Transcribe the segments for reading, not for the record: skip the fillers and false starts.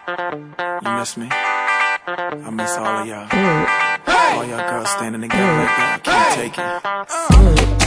You miss me? I miss all of y'all. All y'all girls standing together like that. I can't take it.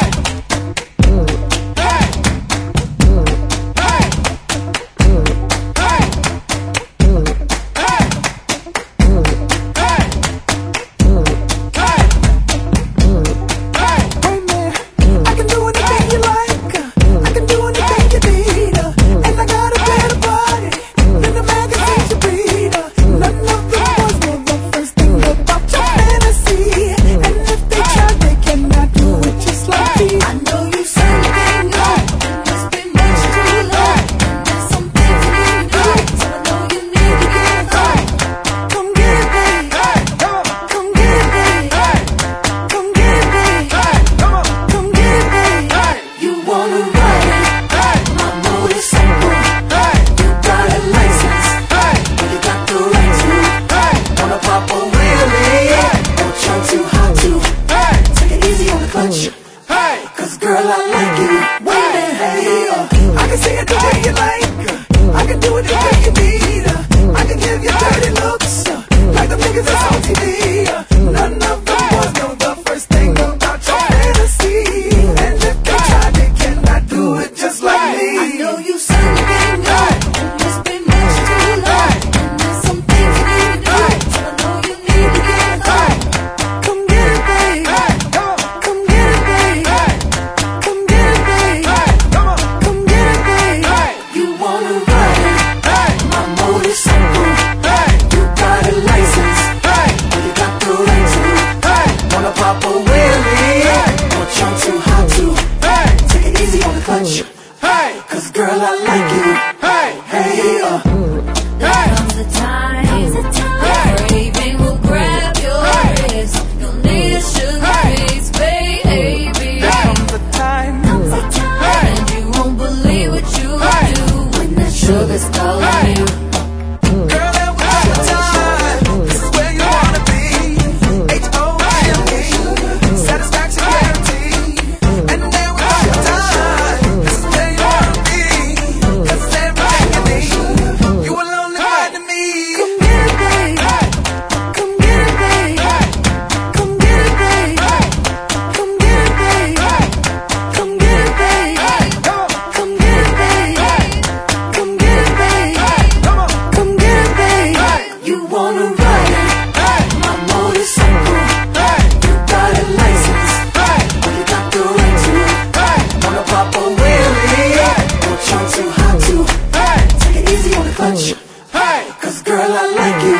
Cause girl, I like you. Hey, I can see it the way you like. I can do it the way you need. I can give you dirty looks, like the niggas that's on TV. None of the boys know the first thing about your fantasy. And if they try, they cannot do it just like me. I know you something good, and it's been much too long. And there's some things you need to do, so I know you need to get it right. Come get it, babe. Come get it, babe. Come get it, babe. Come get it, babe. You wanna ride it? My motorcycle. You got a license. You got the right to. Wanna pop a wheelie? Want you too hot to. Take it easy on the clutch. Cause girl, I like you. Hey, comes the time where craving will grab your wrist. You'll need a sugar face, baby. Comes the time, And you won't believe what you do when that sugar's calling you. girl, that was your time. This is where you wanna be. H-O-M-E, satisfaction guaranteed. And then was your time. This is where you wanna be. 'Cause everything you need, you alone invite to me. Come get it, babe. Come get it, babe. Come get it, babe. Come get it, babe. Come get it, babe. Come get it, babe. Come get it, babe. Come get it, babe. You wanna ride it? My motorcycle. You got a license. You got the right to. Wanna pop a wheelie? Want you too hot to. Take it easy on the clutch. Cause girl, I like you.